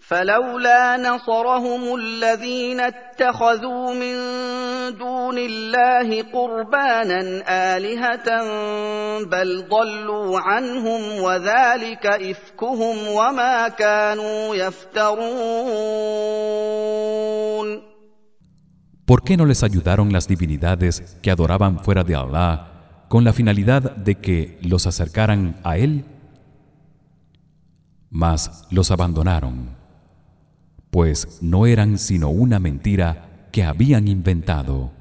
فلولا نصرهم الذين اتخذوا من دون الله قربانا آلهة بل ضلوا عنهم وذلك إفكهم وما كانوا يفترون. ¿Por qué no les ayudaron las divinidades que adoraban fuera de Allah con la finalidad de que los acercaran a él? Mas los abandonaron, pues no eran sino una mentira que habían inventado.